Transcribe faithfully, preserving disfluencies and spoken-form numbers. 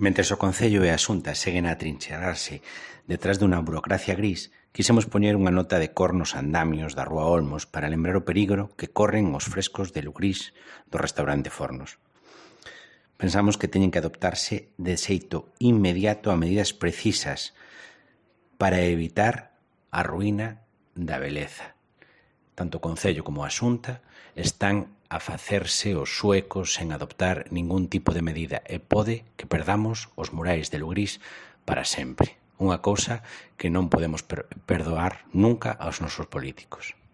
Mentres o Concello e a Xunta seguen a trincherarse detrás dunha burocracia gris, quixemos poñer unha nota de cor nos andamios da Rúa Olmos para lembrar o perigo que corren os frescos de lugrís do restaurante Fornos. Pensamos que teñen que adoptarse de xeito inmediato a medidas precisas para evitar a ruína da beleza. Tanto o Concello como a Xunta están a facerse os suecos sen adoptar ningún tipo de medida e pode que perdamos os murais de lugrís para sempre. Unha cousa que non podemos per- perdoar nunca aos nosos políticos.